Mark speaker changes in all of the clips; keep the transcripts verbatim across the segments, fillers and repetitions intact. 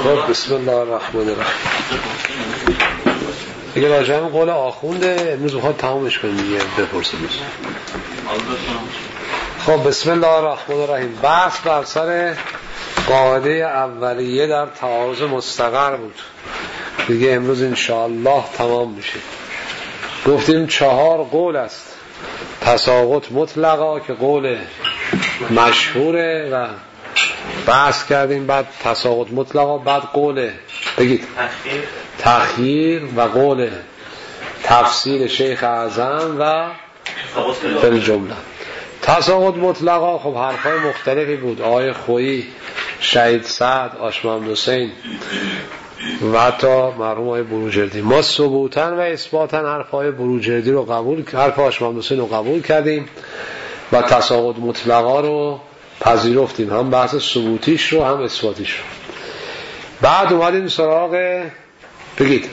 Speaker 1: خب بسم الله الرحمن الرحیم. دیگه راجع به قول آخونده امروز بخواد تمامش کنیم دیگه بپرسیم. خب بسم الله الرحمن الرحیم. بحث بر سر قاعده اولیه در تعارض مستقر بود. دیگه امروز انشاءالله تمام میشه. گفتیم چهار قول است. تساقط مطلقا که قول مشهوره و بحث کردیم، بعد تساقط مطلقا، بعد قول بگید تخییر, تخییر و قول تفسیر شیخ اعظم و فل جمله. تساقط مطلقا خب حرفای مختلفی بود، آقای خویی، شهید سعد، آشمام حسین و حتی مرحوم آقای بروجردی. ما ثبوتن و اثباتن حرفای بروجردی رو قبول، حرف آشمام حسین رو قبول کردیم و تساقط مطلقا رو پذیرفتیم، هم بحث ثبوتیش رو هم اثباتیش رو. بعد اومدیم سراغ بگید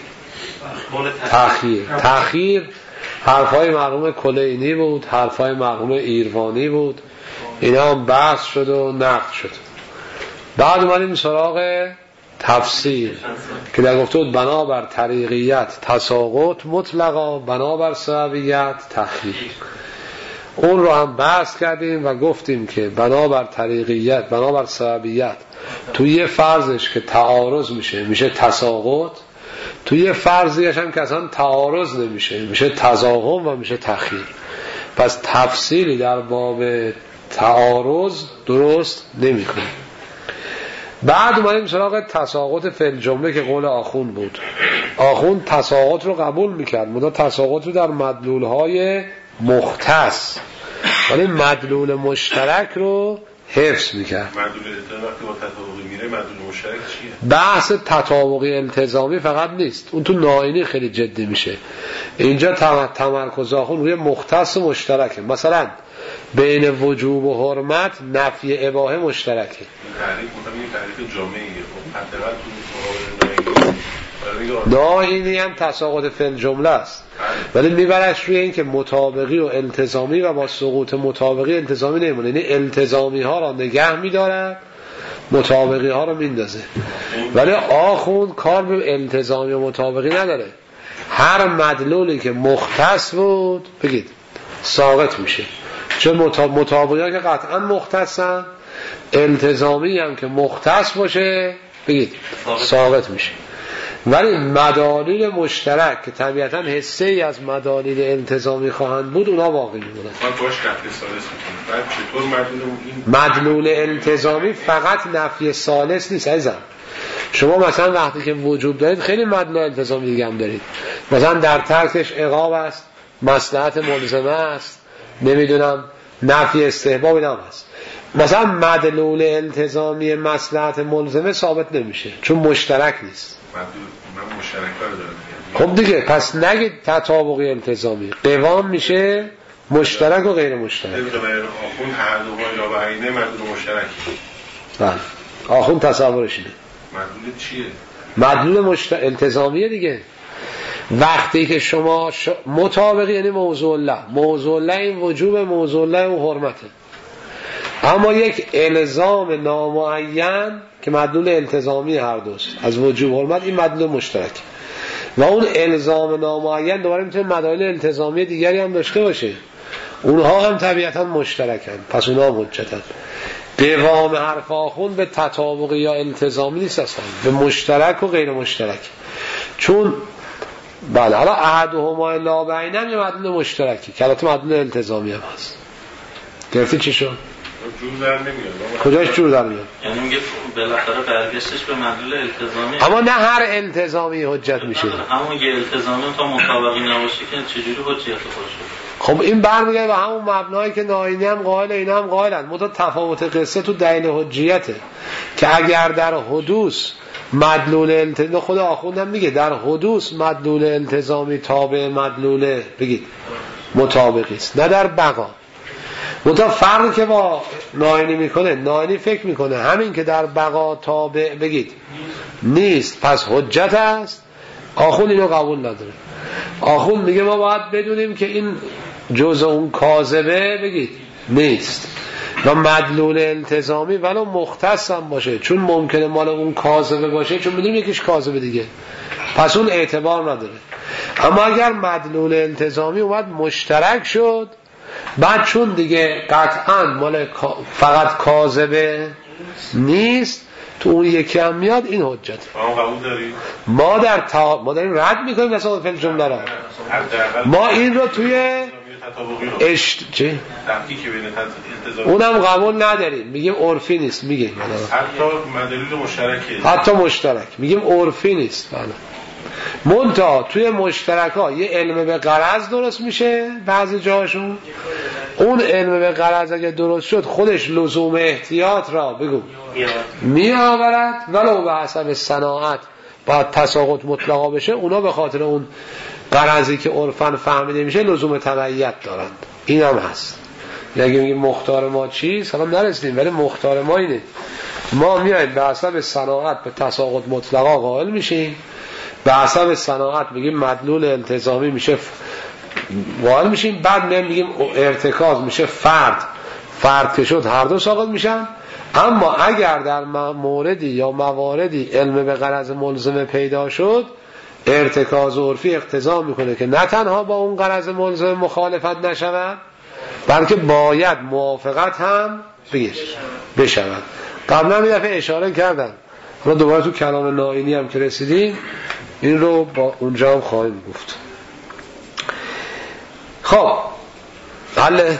Speaker 1: تخییر. تخییر حرفای مرحوم کلینی بود، حرفای مرحوم ایروانی بود، اینا هم بحث شد و نقد شد. بعد اومدیم سراغ تفسیر که در گفته بود بنابر طریقیت تساقط مطلقا، بنابر سببیت تخییر. اون رو هم بحث کردیم و گفتیم که بنابر طریقیت، بنابر سببیت توی یه فرضش که تعارض میشه میشه تساقط، توی یه فرضیش هم که اصلا تعارض نمیشه میشه تضاهم و میشه تخییر. پس تفصیلی در باب تعارض درست نمیکنه. بعد اومدیم سراغ تساقط فعل جمله که قول آخوند بود. آخوند تساقط رو قبول میکرد، مدا تساقط رو در مدلولهای مختص، ولی مدلول مشترک رو حفظ میکرد.
Speaker 2: مدلول التزامی وقتی با تطابقی میره مدلول مشترک چیه؟
Speaker 1: بحث تطابقی التزامی فقط نیست، اون تو نائینی خیلی جدی میشه. اینجا تمرکز آخوند روی مختص مشترکه. مثلا بین وجوب و حرمت نفی اباحه مشترکه.
Speaker 2: تعریف مطمئن این تعریف جامعیه. خب حداقل تو مقابل
Speaker 1: نائینی هم تساقط فعل جمله است، ولی میبرش روی این که مطابقی و التزامی و با سقوط مطابقی التزامی نمیمونه، یعنی التزامی ها را نگه میداره، مطابقی ها را میندازه. ولی آخوند کار به التزامی و مطابقی نداره، هر مدلولی که مختص بود بگید ساقط میشه. چون مطابقی ها که قطعا مختصن، التزامی هم که مختص باشه بگید ساقط میشه. ولی مدالیل مشترک که طبیعتاً حصه ای از مدالیل التزامی خواهند بود اونا باقی میمونن.
Speaker 2: ما باش قطع ثالث میکنیم. بعد چطور مدلول این
Speaker 1: مدلول التزامی فقط نفی ثالث نیست عزیزم. شما مثلا وقتی که وجوب دارید خیلی مدلول التزامی دیگه هم دارید، مثلا در ترکش عقاب است، مصلحت ملزمه است، نمیدونم نفی استحباب اینا هست. مثلا مدلول التزامی مصلحت ملزمه ثابت نمیشه چون مشترک نیست.
Speaker 2: من مشترک رو دارم.
Speaker 1: خب دیگه پس نگید تطابقی التزامی، قوام میشه مشترک و غیر مشترک.
Speaker 2: آخوند هر دو با یا بعینه مدلول مشترک.
Speaker 1: بله آخوند تصورش اینه.
Speaker 2: مدلول چیه؟
Speaker 1: مدلول مشترک التزامیه دیگه. وقتی که شما ش... مطابقی یعنی موضوع الله، موضوع الله این وجوب، موضوع الله و حرمته. اما یک الزام نامعین که مدلول التزامی هر دوست از وجوب حرمت، این مدلول مشترک. و اون الزام نامعین دوباره میتونه مدلول التزامی دیگری هم داشته باشه، اونها هم طبیعتا مشترکن، پس اونها حجتن. قوام حرف آخوند به تطابقی یا التزامی نیست اصلا، به مشترک و غیر مشترک. چون بله حالا احدهما لا بینن یه مدلول مشترکی که البته مدلول التزامی هم هست. گرفتی چی شد؟
Speaker 2: جور در نمیاد.
Speaker 1: کجاش جور در میاد؟
Speaker 3: یعنی میگه بالاخره برگشتش به مدلول التزامی.
Speaker 1: اما نه هر التزامی حجت میشه.
Speaker 3: همون یه التزامی تا مطابقی نباشه که چجوری حجت باشه؟
Speaker 1: خب این برمیگرده به همون مبنایی که نائینی هم قائل، اینا هم قائلن. متو تفاوت قصه تو دلیل حجیته که اگر در حدوث مدلول التزامی، خود آخوندم میگه در حدوث مدلول التزامی تابع مدلول بگید مطابقی است، نه در بقا. متو فرقی که با نائینی میکنه، نائینی فکر میکنه همین که در بقا تابع بگید نیست پس حجت است، آخوند اینو قبول نداره. آخوند میگه ما باید بدونیم که این جزء اون کاذبه بگید نیست، و مدلول التزامی ولو مختص هم باشه، چون ممکنه مال اون کاذبه باشه، چون میدونیم یکیش کاذبه دیگه، پس اون اعتبار نداره. اما اگر مدلول التزامی اومد مشترک شد، بعد چون دیگه قطعا مال فقط کاذبه نیست، تو اون یکی هم میاد، این حجت.
Speaker 2: ما قبول داریم؟
Speaker 1: ما در تا... ما داریم رد میکنیم مثلا فعل جمله را. ما این رو توی اشت چی؟ اونم قبول نداریم، میگیم عرفی نیست، میگیم
Speaker 2: حتی مدلول مشترکه،
Speaker 1: حتی مشترک میگیم عرفی نیست. بله منتها توی مشترک ها یه علم به غرض درست میشه بعضی جاشون، اون علم به غرض اگه درست شد خودش لزوم احتیاط را بگو می آورد، ولو به حسب صناعت باید تساقط مطلقا بشه، اونا به خاطر اون غرضی که عرفاً فهمیده میشه لزوم تبعیت دارند. این هم هست. اگه میگیم مختار ما چیست، حالا نرسیدیم، ولی مختار ما اینه، ما میایم به حسب صناعت به تساقط مطلقا قائل میشیم، به حسب صناعت میگیم مدلول التزامی میشه قائل میشیم، بعد میگیم ارتکاز میشه فرد، فرد که شد هر دو ساقط میشن. اما اگر در موردی یا مواردی علم به غرض ملزم پیدا شد، ارتکاز عرفی اقتضا میکنه که نه تنها با اون غرض ملزم مخالفت نشود، بلکه باید موافقت هم بشود. قبلا یه دفعه اشاره کردم، حالا دوباره تو کلام نائینی هم که رسیدیم این رو با اونجا هم خواهیم گفت. خب حل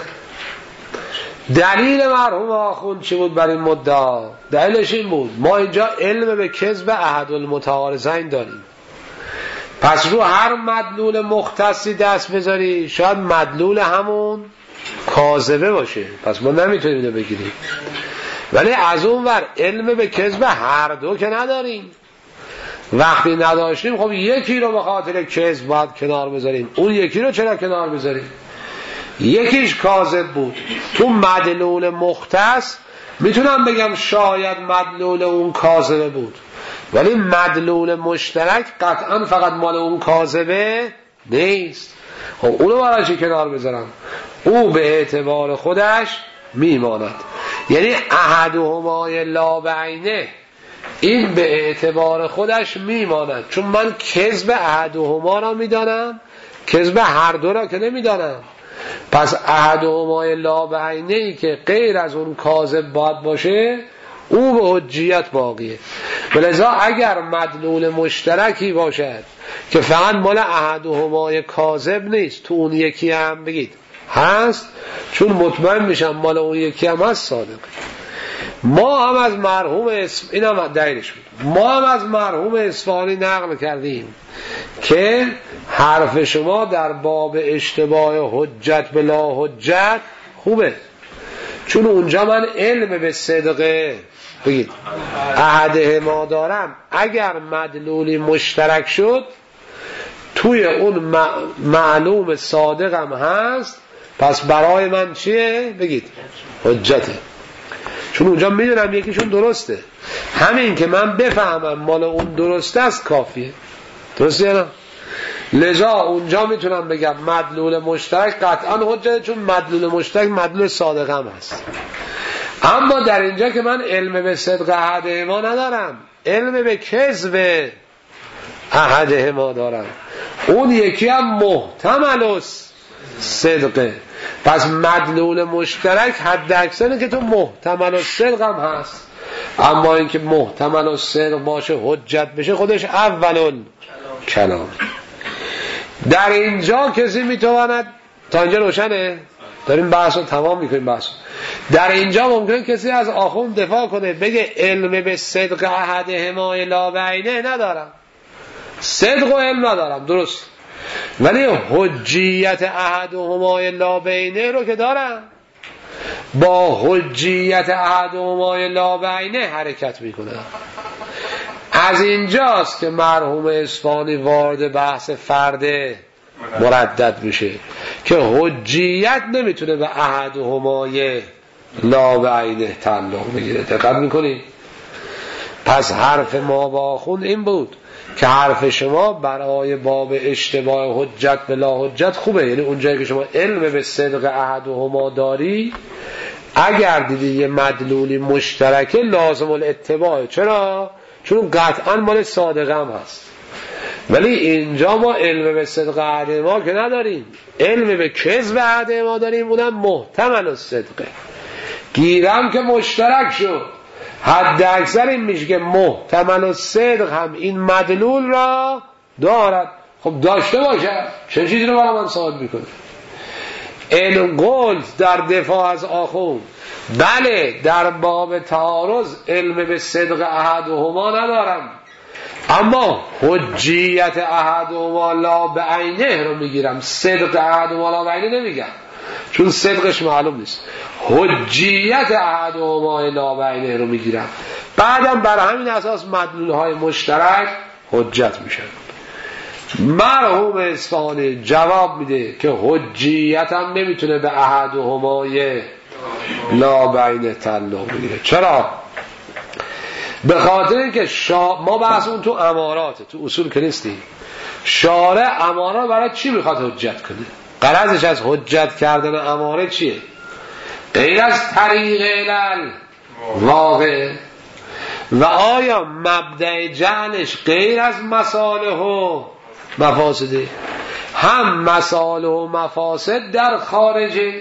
Speaker 1: دلیل مرحوم آخوند چی بود برای مدعا؟ دلیلش این بود ما اینجا علم به کذب احد المتعارضین داریم، پس رو هر مدلول مختصی دست بذاری شاید مدلول همون کاذبه باشه، پس ما نمیتونیم اینو بگیریم. ولی از اون ور علم به کذب هر دو که نداریم، وقتی نداشتیم خب یکی رو به خاطر کذب باید کنار بذاریم، اون یکی رو چرا کنار بذاریم؟ یکیش کاذب بود، تو مدلول مختص میتونم بگم شاید مدلول اون کاذبه بود، ولی مدلول مشترک قطعا فقط مال اون کاذبه نیست. خب اونو برای چی کنار بذارم؟ او به اعتبار خودش میماند، یعنی احدهما لا بعینه، این به اعتبار خودش میماند، چون من کذب احدهما را میدانم، کذب هر دو را که نمیدانم. پس احدهما لا بعینه ای که غیر از اون کاذب باید باشه، او به حجیت باقیه. ولذا اگر مدلول مشترکی باشد که فقط مال احدهما کاذب نیست، تو اون یکی هم بگید هست، چون مطمئن میشم مال اون یکی هم هست صادق. ما هم از مرحوم اسم این هم دلیلش بود، ما هم از مرحوم اصفهانی نقل کردیم که حرف شما در باب اشتباه حجت بلا حجت خوبه، چون اونجا من علم به صدقه بگید احده ما دارم، اگر مدلولی مشترک شد توی اون معلوم صادقم هست، پس برای من چیه؟ بگید حجته، چون اونجا میدونم یکیشون درسته، همین که من بفهمم مال اون درسته است کافیه. درسته یا نه؟ لذا اونجا میتونم بگم مدلول مشترک قطعا حجته، چون مدلول مشترک مدلول صادقم هست. اما در اینجا که من علم به صدق احده ما ندارم، علم به کذب احده ما دارم، اون یکی هم محتمل صدقه، پس مدلول مشترک حد اکثره که تو محتمل صدق هم هست، اما اینکه محتمل صدق باشه حجت بشه خودش اول کلام. در اینجا کسی میتواند، تا اینجا روشنه؟ داریم بحث رو تمام میکنیم بحث. در اینجا ممکنه کسی از آخوند دفاع کنه بگه علم به صدق احدهما لا بعینه ندارم، صدق و علم ندارم، درست، ولی حجیت احدهما لا بعینه رو که دارم، با حجیت احدهما لا بعینه حرکت میکنه. از اینجاست که مرحوم اصفهانی وارد بحث فرد مردد میشه که حجیت نمیتونه به احدهما لا بعینه تعلق بگیره. دقت میکنی؟ پس حرف ما با آخوند این بود که حرف شما برای باب اشتباه حجت به لا حجت خوبه، یعنی اونجایی که شما علم به صدق احدهما داری، اگر دیدی یه مدلولی مشترکه لازم الاتباعه. چرا؟ چون قطعا مال صادقه هم هست. ولی اینجا ما علم به صدق عهد ما که نداریم، علم به کذب عهد ما داریم، اونم محتمل الصدقه. گیرم که مشترک شد، حد اکثر این میشه که محتمل الصدق هم این مدلول را دارد. خب داشته باشه، چه چیزی رو برای من ثابت میکنه؟ این قول در دفاع از آخوند، بله در باب تعارض علم به صدق احدهما ندارم، اما حجیت احدهما لا بعینه رو میگیرم. صدق احدهما لا بعینه نمیگم چون صدقش معلوم نیست. حجیت احدهما لا بعینه رو میگیرم. بعدم بر همین اساس مدلولهای مشترک حجت میشن. مرحوم اصفهانی جواب میده که حجیت هم نمیتونه به احدهما لا بعینه تعلق بگیره. چرا؟ به خاطر اینکه شا... ما بحث اون تو اماراته، تو اصول که نیستیم. شارع اماره برای چی میخواد حجت کنه؟ غرضش از حجت کردن اماره چیه؟ غیر از طریق علل واقع. و آیا مبدأ جعلش غیر از مصالح و مفاسده؟ هم مصالح و مفاسد در خارجه،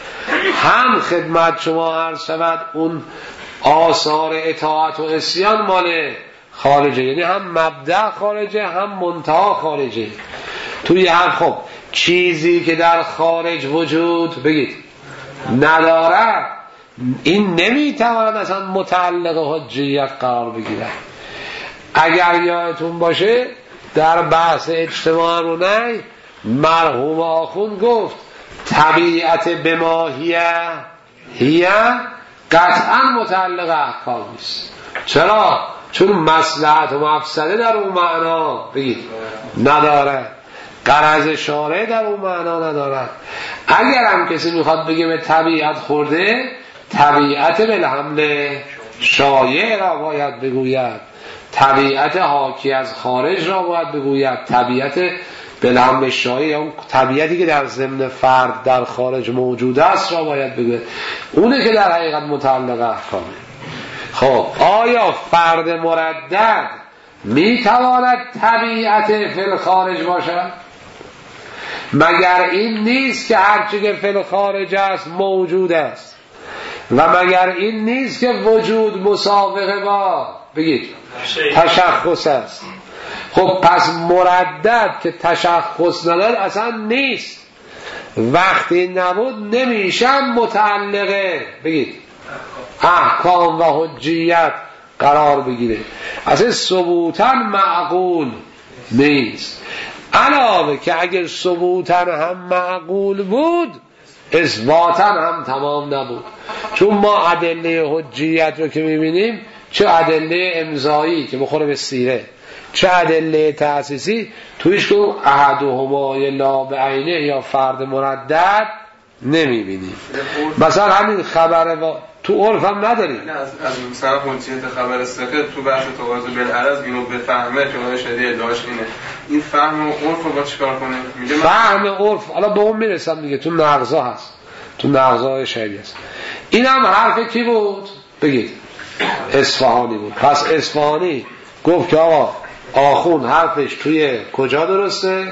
Speaker 1: هم خدمت شما عرض شود اون آثار اطاعت و عصیان مال خارجه. یعنی هم مبدأ خارجه هم منتها خارجه. توی هم خب چیزی که در خارج وجود بگید نداره، این نمیتواند اصلا متعلق حجیت قرار بگیره. اگر یادتون باشه در بحث اجتماع رو نه مرحوم آخوند گفت طبیعت بماهیه هیه قطعا متعلق احکام نیست. چرا؟ چون مصلحت و مفسده در اون معنا بگید نداره، غرض شارع در اون معنا ندارد. اگر هم کسی میخواد بگه به طبیعت خورده، طبیعت بالحمل شایع را باید بگوید، طبیعت حاکی از خارج را باید بگوید، طبیعت بالحمل شایع اون طبیعتی که در ضمن فرد در خارج موجود است را باید بگوید. اونه که در حقیقت متعلق احکامه. خب آیا فرد مردد میتواند طبیعت فی الخارج باشد؟ مگر این نیست که هرچی که فی الخارج است موجود است؟ و مگر این نیست که وجود مسابقه با بگید تشخص است؟ خب پس مردد که تشخص ندارد اصلا نیست. وقتی نبود نمیشه متعلقه بگید احکام و حجیت قرار بگیره. اصلا ثبوتاً معقول نیست. علاوه که اگر ثبوتاً هم معقول بود اثباتاً هم تمام نبود. چون ما ادله حجیت رو که میبینیم، چه ادله امضایی که بخوره به سیره، چه ادله تأسیسی، تویش که احدهما لا بعینه یا فرد مردد نمیبینیم. مثلا همین خبر و تو عرف هم نداریم.
Speaker 2: از از مثلا حجیت خبر ثقه تو بحث تعارض بالعرض اینو بفهمه که اون شریعه داشت اینه. این فهم و عرف رو با چیکار کنه؟ میگه
Speaker 1: فهم عرف حالا به اون میرسم دیگه، تو نغزا هست، تو نغزای شریعه است. این هم حرف کی بود؟ بگید اصفهانی بود. پس اصفهانی گفت که آقا آخوند حرفش توی کجا درسته؟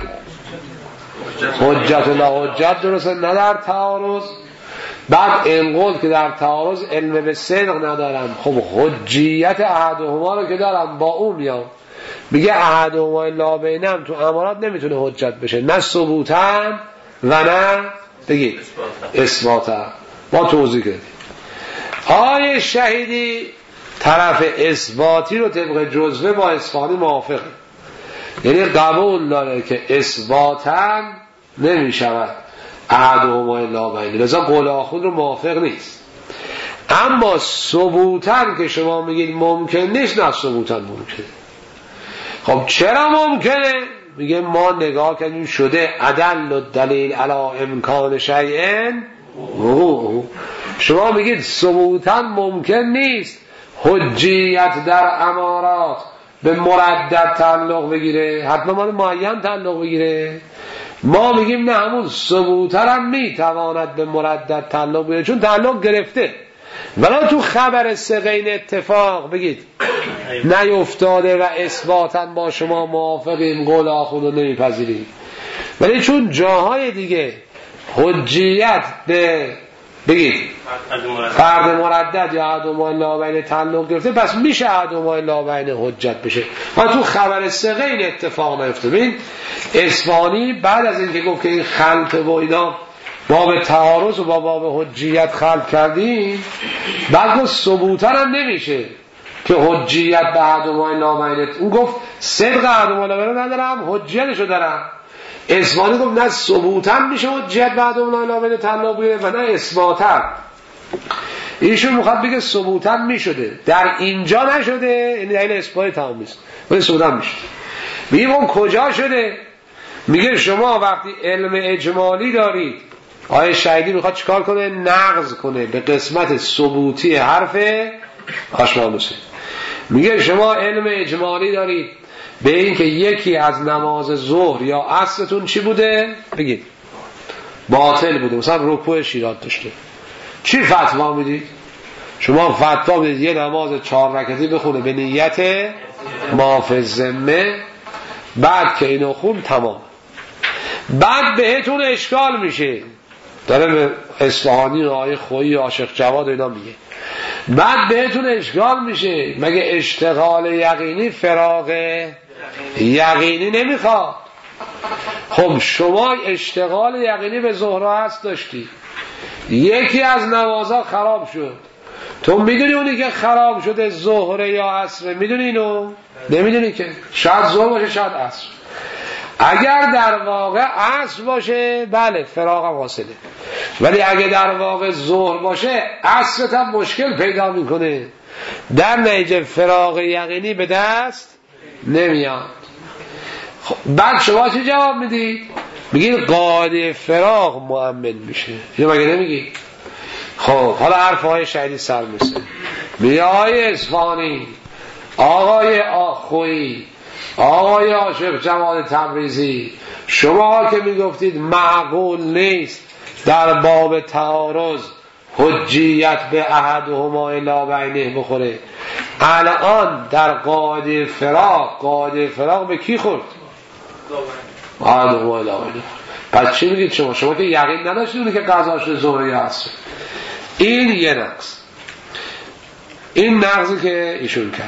Speaker 1: حجت لا حجت درسته، نه در تعارض. بعد انقل که در تعارض علم به صدق ندارم، خب حجیت احدهما رو که دارم با اون میام میگه احدهما لا بینم تو امارات نمیتونه حجت بشه، نه ثبوتاً و نه بگید اثباتاً. ما توضیح کردیم. آیه شهیدی طرف اثباتی رو طبق جزوه با اصفهانی موافقه، یعنی قبول داره که اثباتاً نمیشود احدهما لا بینه، لذا قول آخوند رو موافق نیست. اما ثبوتاً که شما میگید ممکن نیست، نه ثبوتاً ممکنه. خب چرا ممکنه؟ میگه ما نگاه کردیم شده ادل الدلیل علی امکان شیء وقوع. شما میگید ثبوتاً ممکن نیست حجیت در امارات به مردد تعلق بگیره، حتما مال معین تعلق بگیره. ما میگیم نه، همون ثبوتر هم میتواند به مردد تعلق بیاره چون تعلق گرفته. ولی تو خبر ثقین اتفاق بگید نیفتاده و اثباتاً با شما موافقیم، قول آخون رو نمیپذیریم. ولی چون جاهای دیگه حجیت به بگید فرد مردد یا احدهما لابین تعلق گرفته، پس میشه احدهما لابین حجت بشه. و تو خبر ثقین اتفاق نیفته. ببین اصفهانی بعد از اینکه گفت که این خلط و اینا باب تعارض و با باب حجیت خلط کردیم، بعد گفت ثبوتر هم نمیشه که حجیت به احدهما لابین. اون گفت صدق احدهما لابین ندارم، حجیتشو دارم. اثباتی گفت نه ثبوتاً میشه حجیت بعد اون لابین تعلق بیاره و نه اثباتاً. ایشون میخواد بگه ثبوتاً میشده، در اینجا نشده، این دلیل اثباتی تمام نیست، ولی ثبوتاً میشه. میگه اون کجا شده؟ میگه شما وقتی علم اجمالی دارید، آیه شهیدی میخواد چیکار کنه؟ نقض کنه به قسمت ثبوتی حرف آشمانوسی. میگه شما علم اجمالی دارید به این که یکی از نماز ظهر یا عصرتون چی بوده؟ بگید باطل بوده، مثلا رکوع شیرات داشته، چی فتوا میدید؟ شما فتوا میدید یه نماز چهار رکعتی بخونه به نیت معافی ذمه، بعد که اینو خون تمام. بعد بهتون اشکال میشه، داره به اصفهانی و آیه خویی عاشق جواد اینا میگه، بعد بهتون اشکال میشه مگه اشتغال یقینی فراغ یقینی نمیخواد؟ خب شما اشتغال یقینی به ظهر و عصر داشتی، یکی از نمازها خراب شد، تو میدونی اونی که خراب شده ظهر یا عصر؟ میدونی اینو؟ نمیدونی که شاید ظهر باشه شاید عصر. اگر در واقع عصر باشه بله فراغ هم حاصله، ولی اگه در واقع ظهر باشه عصرت هم مشکل پیدا میکنه، در نتیجه فراغ یقینی به دست نمیاد. خب بعد شما چی جواب میدید؟ میگید قاعده فراغ مؤمن میشه، یا مگه نمیگی؟ خب حالا حرف های شهیدی سر میسه، میگه آقای اصفهانی، آقای آخویی، آقای عاشق جواد تبریزی، شما که میگفتید معقول نیست در باب تعارض حجیت به احدهما الا بینه بخوره، الان در قاعده فراق، قاعده فراق به کی خورد؟ احدهما الا بینه. پس چی میگید شما؟ شما که یقین نداشتید اونی که قضاش ظهر یا عصر. این یه نقص، این نقصی که ایشون کرد.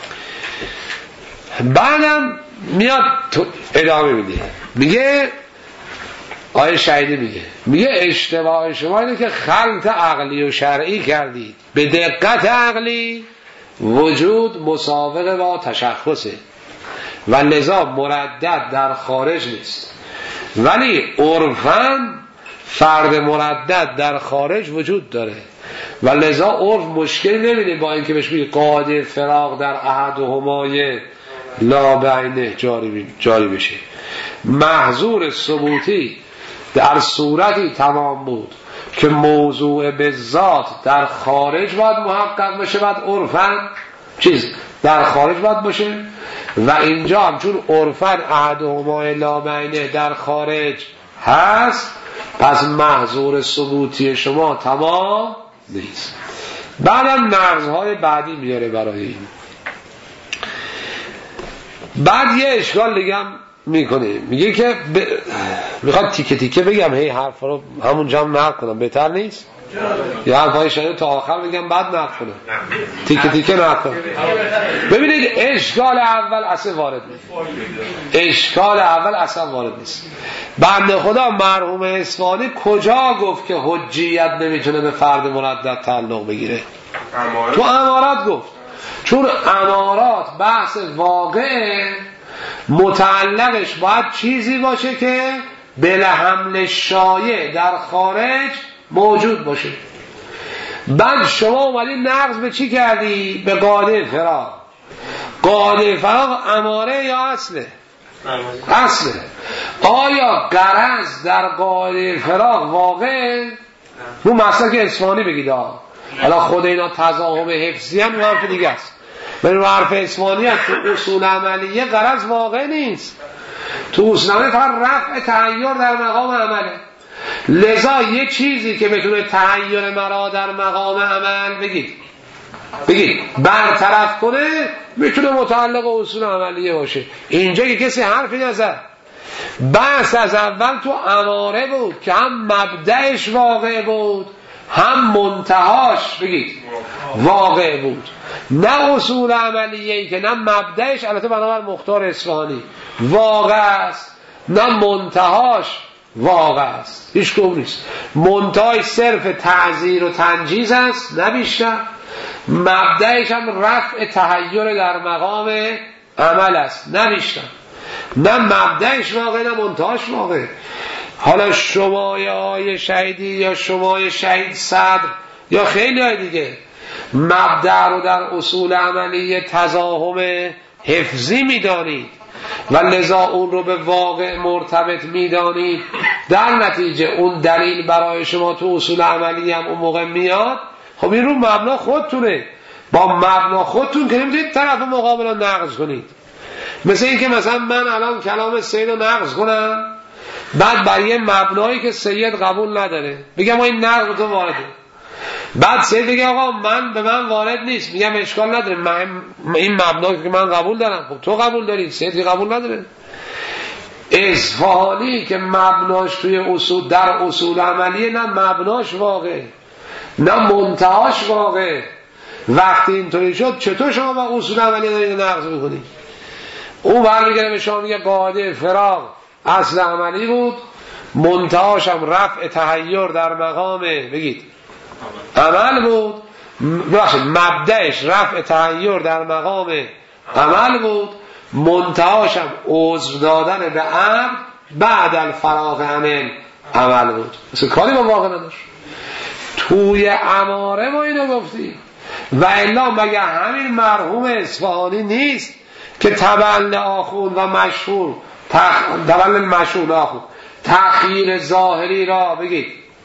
Speaker 1: بعدم میاد ادامه میده، میگه آیه شهیدی میگه میگه اشتباه شما اینه که خلط عقلی و شرعی کردید. به دقت عقلی وجود مسابقه با تشخصه و لذا مردد در خارج نیست، ولی عرفاً فرد مردد در خارج وجود داره و لذا عرف مشکل نمیده با اینکه بهش میگه قاعده فراق در احدهما لا بینه جاری, جاری بشه. محظور ثبوتی در صورتی تمام بود که موضوع به ذات در خارج باید محقق بشه، باید عرفاً چیز در خارج باید باشه، و اینجا هم چون عرفاً احدهما لا بینه در خارج هست، پس محظور ثبوتی شما تمام نیست. بعدم نقض‌های بعدی میاره برای این. بعد یه اشکال دیگه هم میکنه، میگه که ب... میخواد تیکه تیکه بگم، هی حرف رو همونجا هم نقل کنم بهتر نیست؟ یا حرفای شده تا آخر بگم بعد نقل کنم، تیکه تیکه نقل کنم. ببینید اشکال اول اصلا وارد نیست، اشکال اول اصلا وارد نیست. بنده خدا مرحوم اصفهانی کجا گفت که حجیت نمیتونه به فرد مردد تعلق بگیره؟ تو امارات گفت، چون امارات بحث واقع متعلقش باید چیزی باشه که بلا حمل شایع در خارج موجود باشه. بعد شما اومدی نقض به چی کردی؟ به قاعده فراق. قاعده فراق اماره یا اصله؟ اصله. آیا غرض در قاعده فراق واقع؟ اون مسئله که اصفهانی بگید ها، حالا خود اینا تضاهم حفظی هم حرف دیگه است، ولی حرف اصفهانی هم تو اصول عملیه غرض واقع نیست. تو اصولنامه فقط رفع تحیر در مقام عمله. لذا یه چیزی که بتونه تحیر مرا در مقام عمل بگید بگید برطرف کنه میتونه متعلق اصول عملیه باشه. اینجا که کسی حرفی نزد. بحث از اول تو اماره بود که هم مبدأش واقع بود هم منتهاش بگید واقع بود، نه اصول عملیه‌ای که نه مبدأش البته بنابر مختار اصفهانی واقع است نه منتهاش واقع است. هیچ کدوم نیست. منتهاش صرف تعزیر و تنجیز است نه بیشتر. مبدأش هم رفع تحیر در مقام عمل است نه بیشتر. نه مبدأش واقع نه منتهاش واقع. حالا شمای آی شهیدی یا شمای شهید صدر یا خیلی های دیگه مبدأ رو در اصول عملی تزاحم حفظی میدانید و لذا اون رو به واقع مرتبط میدانید، در نتیجه اون دلیل برای شما تو اصول عملی هم اون موقع میاد. خب این رو مبنا خودتونه، با مبنا خودتون که نمیتونید طرف مقابل رو نقض کنید. مثل این که مثلا من الان کلام سید رو نقض کنم، بعد بر یه مبنایی که سید قبول نداره بگم این نقض تو وارده، بعد سید بگه آقا من به من وارد نیست، میگم اشکال نداره من این مبنایی که من قبول دارم خب تو قبول داری، سید که قبول نداره. اصفهانی که مبناش توی اصول در اصول عملیه نه مبناش واقع نه منتهاش واقع. وقتی اینطوری شد چطور شما با اصول عملیه دارید نقض میکنید؟ اون برمیگره به شما میگه قاعده فراغ اصل عملی بود، منتهاش هم رفع تحیر در مقام بگید عمل بود، مبدأش رفع تحیر در مقام عمل بود، منتهاش هم عذر دادن به امر بعد الفراغ عمل عمل بود. مثل کاری با واقع نداشت. توی اماره ما اینو گفتیم و الا مگه همین مرحوم اصفهانی نیست که تبل آخون و مشهور تبل مشهور آخون تأخیر ظاهری را بگید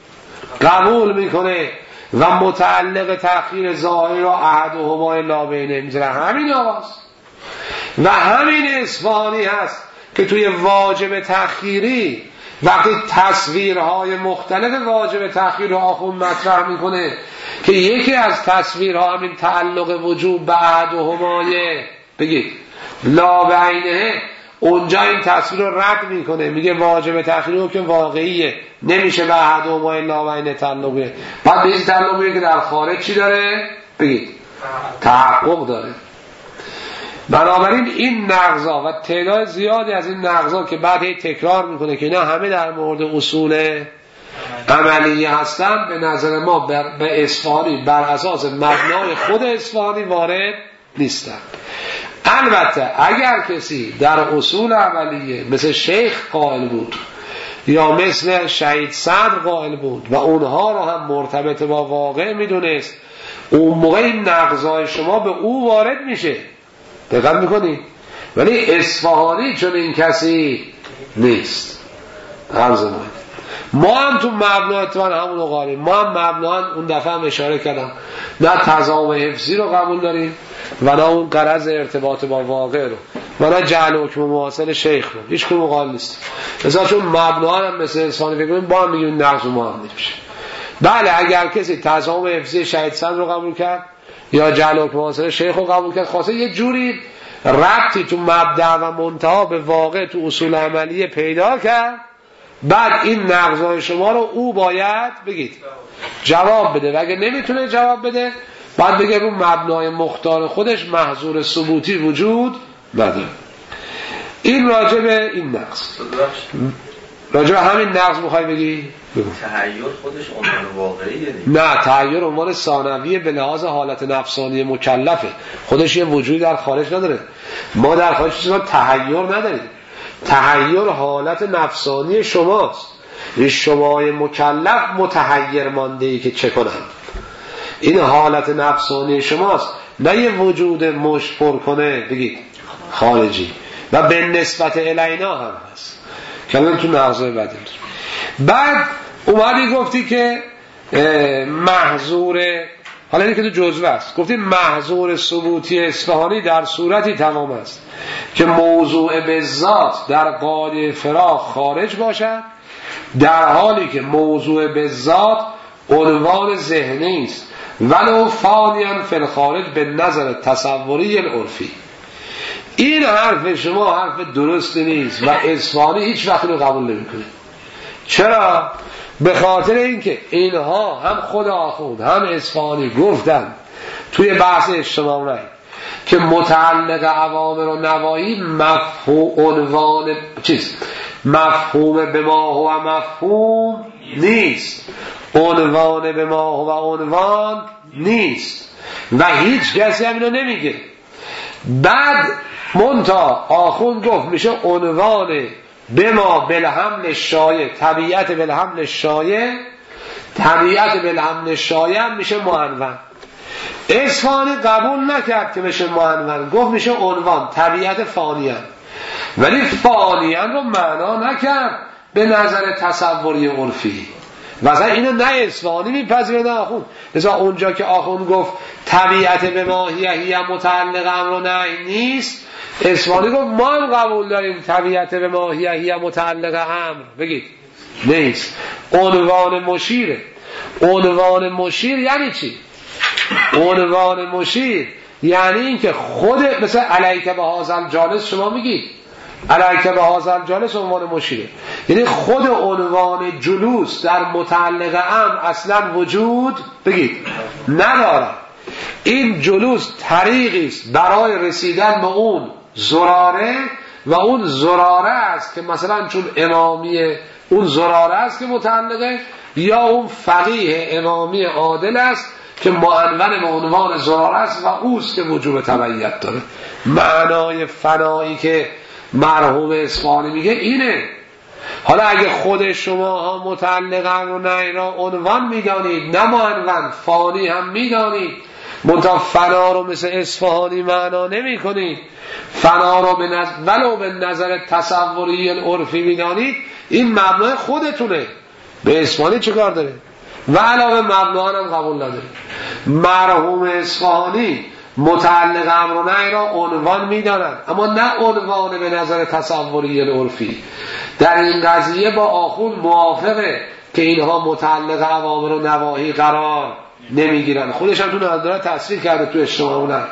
Speaker 1: قبول میکنه و متعلق تأخیر ظاهری را احد و همای لابینه میذاره؟ همین آواز و همین اصفهانی هست که توی واجب تأخیری وقتی تصویرهای مختلف واجب تأخیر آخون مطرح میکنه که یکی از تصویرها همین تعلق وجوب به احد و همای بگید لابینه، اونجا این تصویر رو رد میکنه، میگه واجب تأخیری رو که واقعیه نمیشه به احد و همای لابینه تعلقه. بعد به این تعلقه که در خارج چی داره؟ بگید تحقق داره. بنابراین این نقضا و تعداد زیادی از این نقضا که بعد هی تکرار میکنه که اینا همه در مورد اصول عملیه هستن، به نظر ما بر به اصفهانی بر اساس مبنای خود اصفهانی وارد نیستن. البته اگر کسی در اصول عملیه مثل شیخ قائل بود یا مثل شهید صدر قائل بود و اونها رو هم مرتبط با واقع میدونست، اون موقع این نقضای شما به او وارد میشه. دقت میکنی؟ ولی اصفهانی چون این کسی نیست. عرض ما هم تو مبنا اتفاقا همونو قائلیم. ما هم مبنا اون دفعه هم اشاره کردم نه تضامن حفظی رو قبول داریم و نه اون غرض ارتباط با واقع رو و نه جعل حکم معاصر شیخ رو. هیچ کدوم قائل نیست. مثلا چون مبنا هم مثل اصفهانی فکر کنیم با هم میگیم نقض ما هم نمیشه. بله اگر کسی تضامن حفظی شهید صدر رو قبول کرد یا جعل حکم معاصر شیخ رو قبول کرد، خواسته یه جوری ربطی تو مبدأ و منتها به واقع تو اصول عملیه پیدا کرد، بعد این نقضای شما رو او باید بگید جواب بده و اگه نمیتونه جواب بده بعد بگه رو مبنای مختار خودش محظور ثبوتی وجود نداره. این راجع به این نقض. راجع به همین نقض میخوای بگی؟
Speaker 4: تحیر خودش عنوان واقعیه؟
Speaker 1: نه، تحیر عنوان ثانویه به لحاظ حالت نفسانی مکلفه، خودش یه وجودی در خارج نداره. ما در خارج چیزا تحیر نداریم. تحیر حالت نفسانی شماست. این شمای مکلف متحیر مانده ای که چه کنم. این حالت نفسانی شماست، نه یه وجود مشت پر کنه بگید خارجی و به نسبت الینا هم هست. کلام تو نقضای بدل. بعد اومدی گفتی که محظور حالا اینه که تو جزوه است. گفتیم محظور ثبوتی اصفهانی در صورتی تمام است که موضوع به ذات در قاعده فراق خارج باشد، در حالی که موضوع به ذات عنوان ذهنی است ولو فانیاً فی الخارج به نظر تصوری العرفی. این حرف شما حرف درست نیست و اصفهانی هیچ وقت رو قبول نمیکنه. چرا؟ به خاطر اینکه اینها هم خود آخوند هم اصفهانی گفتن توی بحث اجتماع رأی که متعلق اوامر و نواهی مفهوم عنوان چیز مفهوم به ما هو مفهوم نیست، عنوان به ما هو عنوان نیست و هیچ کسی هم اینو نمیگه. بعد منتها آخوند گفت میشه عنوان به ما بالحمل شایع، طبیعت بالحمل شایع، طبیعت بالحمل شایع هم میشه معنون. اصفهانی قبول نکرد که بشه معنون، گفت میشه عنوان طبیعت فانیان، ولی فانیان رو معنا نکرد به نظر تصوری عرفی. مثلا اینو نه اصفهانی میپذیره نه آخوند. لذا اونجا که آخوند گفت طبیعت به ماهیه هی متعلق امر و نهی نیست، اصفهانی گفت ما هم قبول داریم طبیعت به ماهیه هی متعلق امر بگید نیست، عنوان مشیره. عنوان مشیر یعنی چی؟ عنوان مشیر یعنی این که خود مثل علیک به هازل جالس شما میگید علیک به هازل جالس عنوان مشیره، یعنی خود عنوان جلوس در متعلق امر اصلا وجود بگید نداره. این جلوس طریقی است برای رسیدن به اون زراره و اون زراره است که مثلا چون امامیه اون زراره است که متعلقه، یا اون فقیه امامی عادل است که معنون به عنوان زراره است و اوست که وجوب تبعیت داره. معنای فنایی که مرحوم اصفهانی میگه اینه. حالا اگه خود شما ها متعلقا و نه را عنوان میدانید نه معنون فانی هم میدانید، منتها فنا رو مثل اصفهانی معنا نمی کنید، فنا رو به نظر ولو به نظر تصوری العرفی میدانید، این مبنای خودتونه. به اصفهانی چه کار داره؟ و علاوه مبناهان هم قبول نداره. مرحوم اصفهانی متعلق امر و نهی را عنوان میدانند اما نه عنوان به نظر تصوری العرفی. در این قضیه با آخوند موافقه که اینها متعلق اوامر و نواهی قرار نمیگیرن. خودش هم تو نظر تصریح کرده تو اجتماع.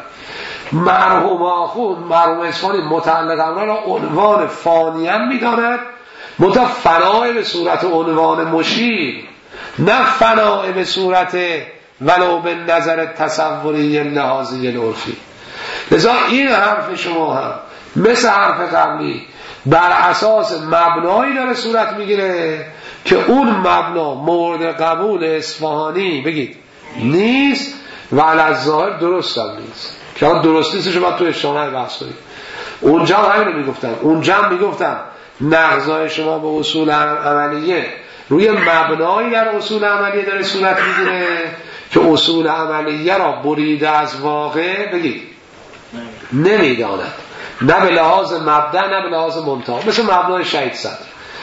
Speaker 1: مرحوم آخوند مرحوم اصفهانی متعلق امر را عنوان فانیان میداند، منتها فنای به صورت عنوان مشیر، نه فنای به صورت ولو به نظر تصوری لحاظی العرفی. لذا این حرف شما هم مثل حرف قبلی بر اساس مبنایی داره صورت میگیره که اون مبنا مورد قبول اصفهانی بگید نیست و علی الظاهر درست هم نیست که اون درست نیستش رو باید تو اجتماع بحث کنید. اونجا هم همین رو میگفتن، اونجا هم میگفتن نقضای شما به اصول عملیه روی مبنایی در اصول عملیه داره صورت میگیره که اصول عملیه را بریده از واقع بگید نمیداند، نه به لحاظ مبدأ نه به لحاظ منتهی، مثل مبنای شهید صدر.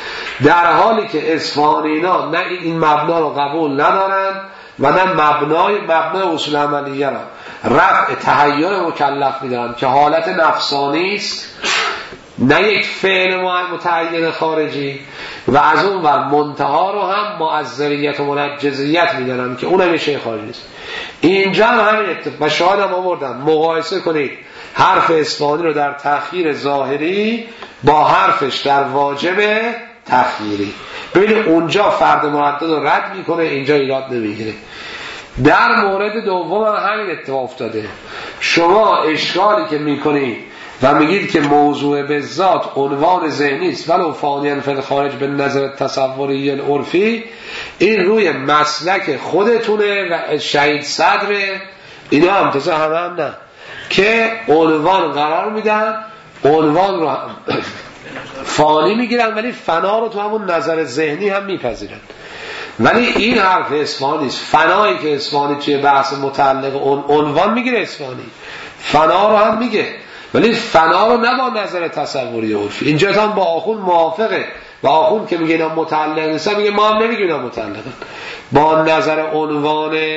Speaker 1: در حالی که اصفهانینا نه این مبنا رو قبول ندارن و نه مبنای مبنای اصول عملیه را رفع تحیر مکلف میدارن که حالت نفسانی است، نه یک فعل متعین خارجی، و از اون ور منتها رو هم معذریت و منجزیت میدانن که اون همیشه خارجی است. اینجا هم همین اتفاق و شاید هم آوردن مقایسه کنید حرف اصفهانی رو در تأخیر ظاهری با حرفش در واجب تأخیری. ببینید اونجا فرد مردد رو رد میکنه، اینجا ایراد نمیگیره. در مورد دوم هم همین اتفاق افتاده. شما اشکالی که میکنید و میگید که موضوع به ذات عنوان ذهنی است ولو فانیاً فی الخارج به نظر تصوری العرفی، این روی مسلک خودتونه و شهید صدره، اینا هم تازه هم هم نه که عنوان قرار میدن، عنوان رو هم فانی میگیرن ولی فنا رو تو همون نظر ذهنی هم میپذیرن. ولی این حرف اصفهانی است. فنایی که اصفهانی توی بحث متعلق عنوان میگیره، اصفهانی فنا رو هم میگه ولی فنا رو نه با نظر تصوری عرفی. اینجا هم با آخوند موافقه و آخوند که میگه اینا متعلق نیستن، میگه ما هم نمیگیم اینا متعلقن، با نظر عنوان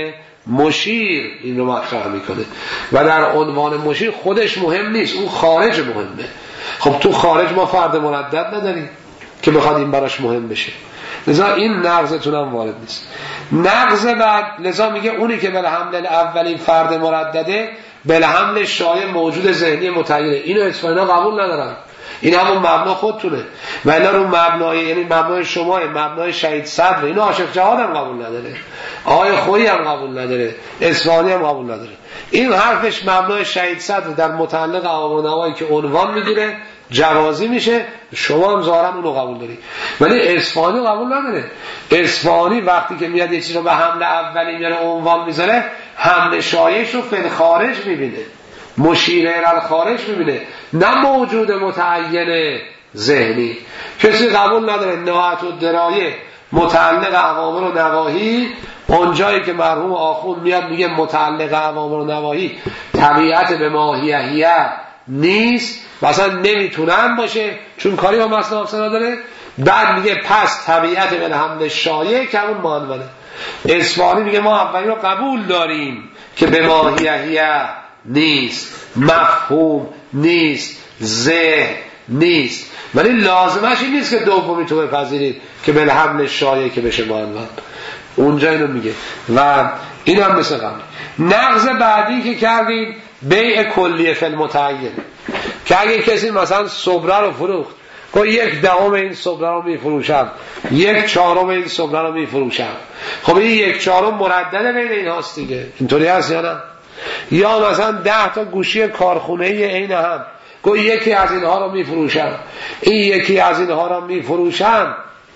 Speaker 1: مشیر این رو مطرح میکنه و در عنوان مشیر خودش مهم نیست، اون خارج مهمه. خب تو خارج ما فرد مردد نداریم که بخواد این براش مهم بشه، لذا این نقضتون هم وارد نیست. نقض بعد لذا میگه اونی که بالحمل اولین فرد مردده بالحمل شایع موجود ذهنی متعینه، اینو اصفهانی قبول ندارن، این همون مبنا خودتونه و اینا رو مبنای یعنی مبنای شما مبنای شهید صدر، اینو عاشق جهاد هم قبول نداره، آقای خویی هم قبول نداره، اصفهانی هم قبول نداره. این حرفش مبنای شهید صدر در متعلق عوام و نوایی که عنوان میگیره جوازی میشه، شما هم ظاهرا اونو قبول داری ولی اصفهانی قبول نداره. اصفهانی وقتی که میاد یه چیز رو به حمل اولی میاره عنوان میذاره، حمل شایعش رو فی خارج میبینه، مشیره را خارج میبینه، نه موجود متعین ذهنی. کسی قبول نداره نهایت الدرایه متعلق عوامر و نواهی، اونجایی که مرحوم آخوند میاد میگه متعلق عوامر و نواهی طبیعت به ماهیه نیست، مثلا نمیتونن باشه چون کاری با مصنع افسنا داره. بعد میگه پس طبیعت به حمل شایع که همون معنونه. اصفهانی میگه ما اولی رو قبول داریم که به ماهیه نیست، مفهوم نیست، ذهن نیست، ولی لازمش این نیست که دومی تو بپذیرید که به حمل شایع که بشه معنون. اونجا اینو میگه و این هم مثل قبل. نقض بعدی که کردیم بیع کلیه فی المتعین، که اگه کسی مثلا صبره رو فروخت که یک دهم این صبره رو میفروشم، یک چهارم این صبره رو میفروشم، خب این یک چهارم مردد بین این هاست دیگه، اینطوری هست یا نه؟ یا مثلا ده تا گوشی کارخونه این هم که یکی از اینها رو میفروشم، این یکی از اینها رو میفروشم،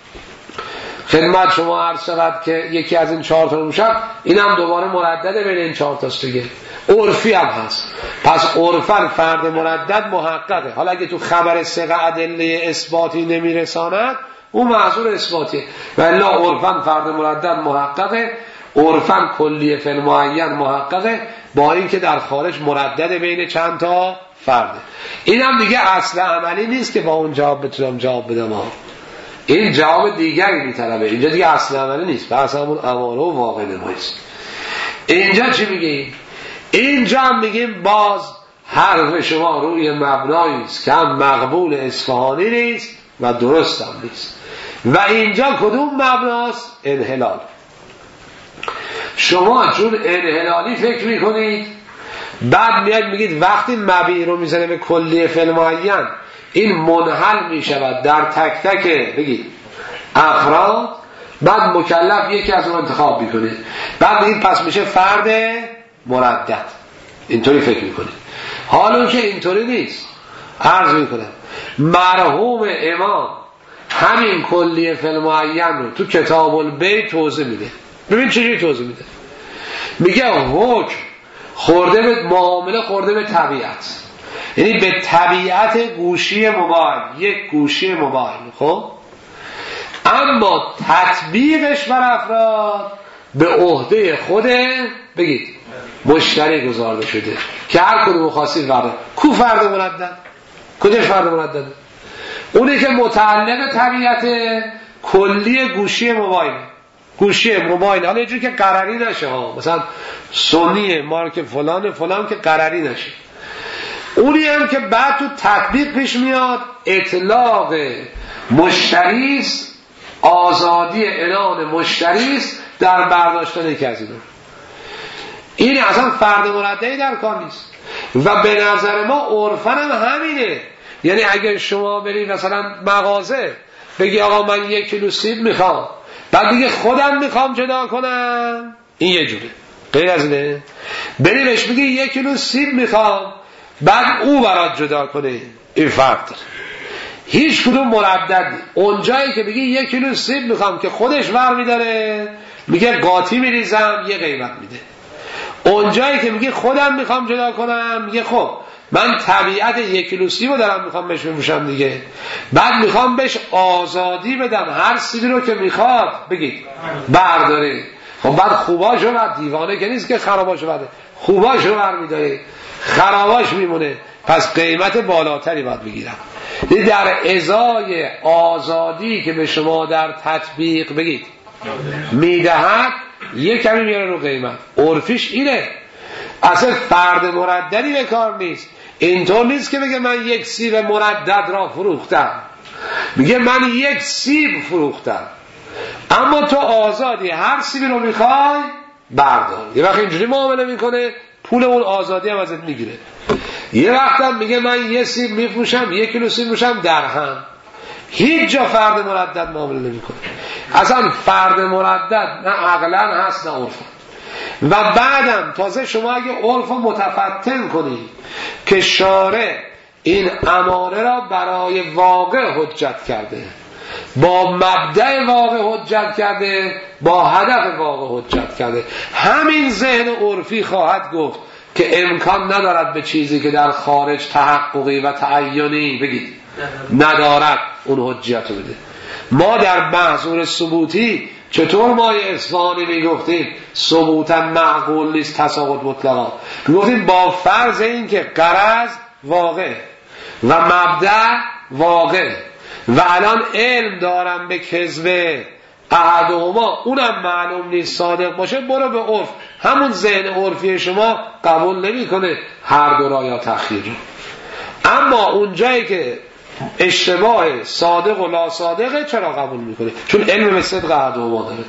Speaker 1: خدمت شما عرض شود که یکی از این چهار تا رو میشم، این هم دوباره مردد بین این چهار تاست دیگه، عرفی هم هست. پس عرفاً فرد مردد محققه. حالا اگه تو خبر ثقه ادله اثباتی نمیرساند اون معذور اثباتیه، ولی عرفاً فرد مردد محققه، عرفاً کلیه فی المعین محققه، با اینکه در خارج مردد بین چند تا فرده. این هم دیگه اصل عملی نیست که با اون جواب بتونم جواب بدم ها. این جواب دیگری میطلبه، اینجا دیگه اصل عملی نیست، بحث همون اماره و واقع نماییست. اینجا چی میگیم؟ اینجا هم میگیم باز حرف شما روی مبنایی است که هم مقبول اصفهانی نیست و درست هم نیست. و اینجا کدوم مبناست؟ انحلال. شما چون انحلالی فکر میکنید، بعد میاد میگید وقتی مبیع رو میزنه به کلیه فی المعین این منحل میشود در تک تک بگید افراد، بعد مکلف یکی از اون انتخاب میکنه، بعد این پس میشه فرد مردد. اینطوری فکر میکنه. حالا که اینطوری نیست، عرض میکنم مرحوم امام همین کلیه فی المعین رو تو کتاب البیع توضیح میده. ببین چجوری توضیح میده. میگه حکم خورده به معامله، خورده به طبیعت، یعنی به طبیعت گوشی موبایل، یک گوشی موبایل، خب اما تطبیقش بر افراد به عهده خود بگید مشتری گذارده شده که هر کدوم خاصی فرد. کو فرد مردد؟ کجاش فرد مردد؟ اونی که متعلق طبیعت کلی گوشی موبایل، گوشی موبایل، حالا یه جوری که قراری نشه ها، مثلا سونی مارک فلان فلان که قراری نشه. اونی هم که بعد تو تطبیق پیش میاد اطلاق مشتریست، آزادی اعلان مشتریست در برداشتن یکی از اینا. این اصلا فرد مرددی در کار نیست و به نظر ما عرفاً هم همینه. یعنی اگر شما برید مثلا مغازه بگی آقا من یک کیلو سیب میخوام، بعد دیگه خودم میخوام جدا کنم، این یه جوره. غیر از اینه بری بهش بگی یک کیلو سیب میخوام، بعد او برات جدا کنه، این فرق داره. هیچ کدوم مردد. اونجایی که بگی یک کیلو سیب میخوام که خودش ور میداره، میگه قاطی میریزم یه قیمت میده. اونجایی که میگه خودم میخوام جدا کنم، میگه خب من طبیعت یک کیلو سیبو دارم میخوام بهش بفروشم دیگه، بعد میخوام بهش آزادی بدم هر سیبی رو که میخواد بگید برداره. خب بعد خوباشو بعد دیوانه که نیست که خراباشو بده، خوباشو برمیداره، خراباش میمونه، پس قیمت بالاتری باید بگیرم. در ازای آزادی که به شما در تطبیق بگید میدهد، یک کمی میاره رو قیمت. عرفیش اینه، اصلا فرد مرددی به کار نیست. اینطور نیست که بگه من یک سیب مردد را فروختم، میگه من یک سیب فروختم، اما تو آزادی، هر سیبی رو میخوای بردار. یه وقت اینجوری معامله میکنه، پول اون آزادی هم ازت میگیره. یه وقت هم میگه من یه سیب میفروشم، یک کیلو سیب میفروشم درهم. هیچ جا فرد مردد معامله نمیکنه. اصلا فرد مردد نه عقلا هست نه عرفا. و بعدم تازه شما اگه عرف رو متفتن کنید که شارع این اماره را برای واقع حجت کرده، با مبدأ واقع حجت کرده، با هدف واقع حجت کرده، همین ذهن عرفی خواهد گفت که امکان ندارد به چیزی که در خارج تحققی و تعینی بگید ندارد اون حجت رو بده. ما در بحث ثبوتی چطور ما اصفهانی میگفتیم ثبوتا معقول نیست تساقط مطلقا، میگفتیم با فرض این که غرض واقع و مبدأ واقع و الان علم دارم به کذب احدهما اونم معلوم نیست صادق باشه، برو به عرف. همون ذهن عرفی شما قبول نمیکنه هر دو را یا تخییر. اما اون جایی که اشتباه صادق و لا صادقه چرا قبول میکنه؟ چون علم به صدق احدهما داره.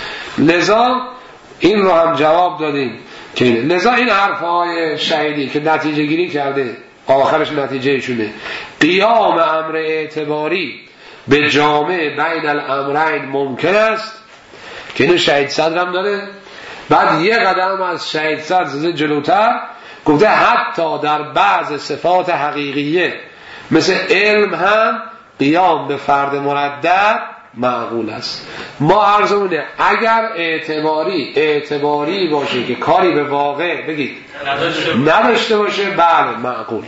Speaker 1: لذا این رو هم جواب دادیم که لذا این حرفهای شهیدی که نتیجه گیری کرده آخرش نتیجه ایشونه قیام امر اعتباری به جامع بین الامرین ممکن است که اینو شهید صدرم داره. بعد یه قدم از شهید صدر جلوتر گفته حتی در بعض صفات حقیقیه مثل علم هم قیام به فرد مردد معقول است. ما عرضمونه اگر اعتباری اعتباری باشه که کاری به واقع بگید نداشته باشه بله معقول.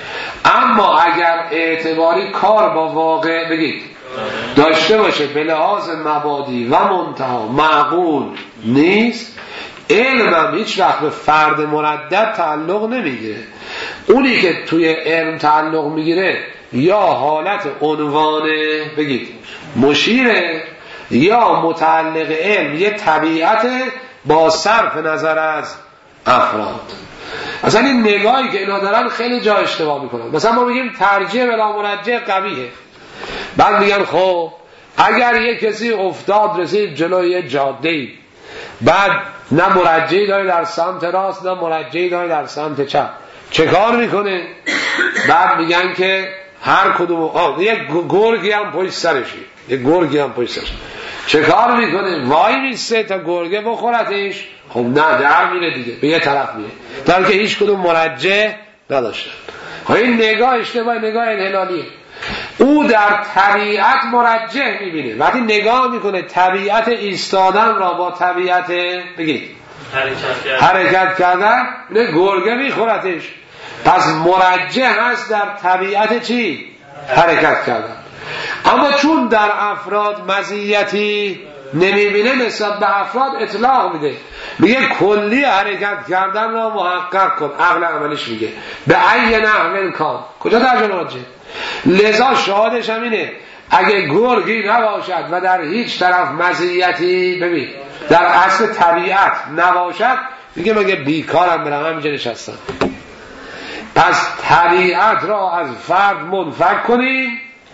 Speaker 1: اما اگر اعتباری کار با واقع بگید داشته باشه به لحاظ مبادی و منتها معقول نیست، علم هم هیچ وقت به فرد مردد تعلق نمیگیره. اونی که توی علم تعلق میگیره یا حالت عنوانه بگید مشیره یا متعلق علم یه طبیعت با صرف نظر از افراد. اصلا این نگاهی که اینا دارن خیلی جا اشتباه میکنن. مثلا ما میگیم ترجیح بلا مرجح قویه، بعد میگن خب اگر یه کسی افتاد رسید جلوی یه جاده‌ای، بعد نه مرجحی داره در سمت راست نه مرجحی داره در سمت چپ، چه کار میکنه؟ بعد میگن که هر کدوم آه یه گرگی هم پشت سرشه، یه گرگی هم پشت سرشه، چه کار میکنه؟ وای میسته تا گرگه بخورتش. خب نه در میره دیگه به یه طرف میره، در که هیچ کدوم مرجح نداشتن. خب این نگاه اشتباه، نگاه انحلالیه. او در طبیعت مرجح میبینه، وقتی نگاه میکنه طبیعت ایستادن را با طبیعت بگید حرکت کردن نه گرگه میخورتش. پس مرجح هست در طبیعت چی؟ حرکت کردن. اما چون در افراد مزیتی نمیبینه نسبت به افراد اطلاق میده، میگه کلی حرکت کردن را محقق کن. عقل عملش میگه به ای نحو کان، کجا در جناجه؟ لذا شاهدش هم اینه اگه گرگی نباشد و در هیچ طرف مزیتی ببین در اصل طبیعت نباشد، میگه مگه بیکارم برم همینجا نشستم. پس طبیعت را از فرد منفک کنیم،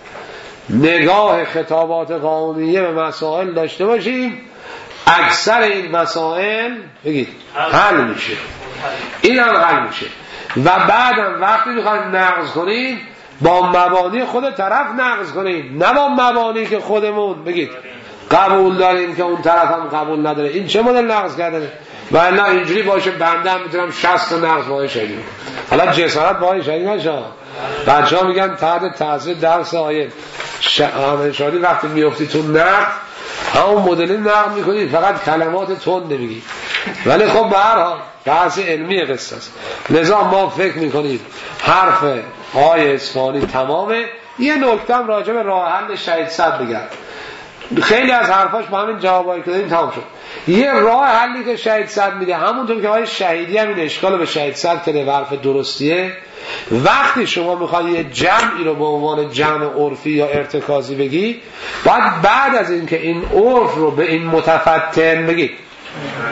Speaker 1: نگاه خطابات قانونیه به مسائل داشته باشیم، اکثر این مسائل بگید حل میشه، این هم حل میشه. و بعدم وقتی میخوایم نقض کنیم با مبانی خود طرف نقض کنیم، نه با مبانی که خودمون بگید قبول داریم که اون طرف هم قبول نداره. این چه مدل نقض کردنه؟ و نه اینجوری باشه بنده هم میتونم شصت نقض باید شدیم. حالا جسارت باید شدیم نشا. بچه ها میگن تحت تاثیر درس آیه شادی وقتی میفتی تو نقض همون مدلی نقض میکنی، فقط کلمات تند نمیگی. ولی خب به هر حال بحث علمی قصه است. لذا ما فکر میکنیم حرف آیه اصفهانی تمامه. یه نکتم راجع به راه حل شهید صدر بگم. خیلی از حرفاش با همین جوابایی که دادیم تمام شد. یه راه حلی که شهید صدر میده، همونطور که آیه شهیدی هم این اشکال به شهید صدر که حرف درستیه، وقتی شما میخواد یه جمعی رو به عنوان جمع عرفی یا ارتکازی بگی، باید بعد از این که این عرف رو به این متفتن بگی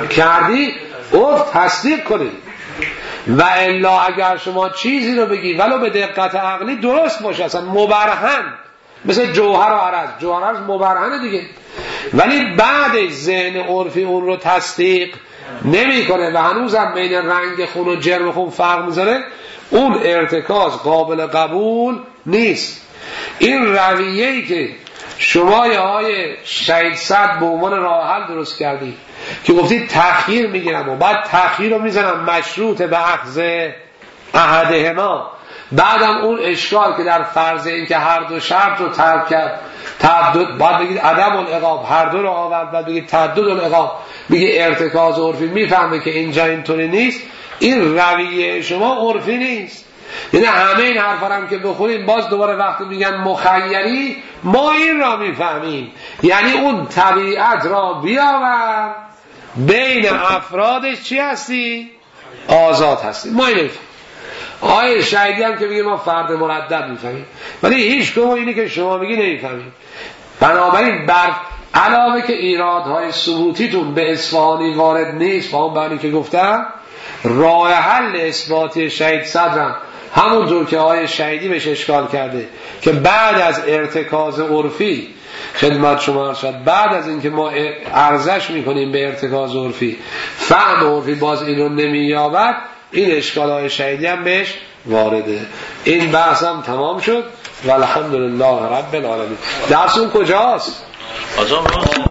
Speaker 1: کردی عرف تصدیق کنید. و الا اگر شما چیزی رو بگی ولو به دقت عقلی درست باشه اصلا مبرهن، مثل جوهر و عرض، جوهر عرض مبرهنه دیگه، ولی بعدش ذهن عرفی اون رو تصدیق نمیکنه و هنوزم بین رنگ خون و جرم خون فرق میذاره، اون ارتکاز قابل قبول نیست. این رویه‌ای که شما یا های شهید صد به عنوان راه حل درست کردی که گفتید تأخیر میگیرم و بعد تأخیر رو میزنم مشروط به اخذ احدهما، بعدم اون اشکال که در فرض این که هر دو شرط رو ترک کرد تعدد، بعد بگید عدم العقاب، هر دو رو آورد، بعد بگید تعدد العقاب، میگه ارتکاز عرفی، میفهمه که اینجا اینطوری نیست. این رویه شما عرفی نیست. یعنی همه این حرفا هم که بخوریم باز دوباره وقتی میگن مخیری، ما این را میفهمیم، یعنی اون طبیعت را بیاور بین افرادش چی هستی؟ آزاد هستی. ما این نمیفهمیم. آیه شهیدی هم که میگه ما فرد مردد میفهمیم، ولی هیچ کدوم اینی که شما میگی نمیفهمیم. بنابراین بر علاوه که ایرادهای ثبوتیتون به اصفهانی وارد نیست، با اون بانی که گفتم، راه حل اثباتی شهید صدرم همونطور که آیه شهیدی بهش اشکال کرده که بعد از ارتکاز عرفی خدمت شما عرض شد، بعد از اینکه ما ارزش میکنیم به ارتکاز عرفی، فهم عرفی باز این رو نمییابد، این اشکال های شهیدی هم بهش وارده. این بحث هم تمام شد و الحمدلله رب العالمین. درس اون کجاست؟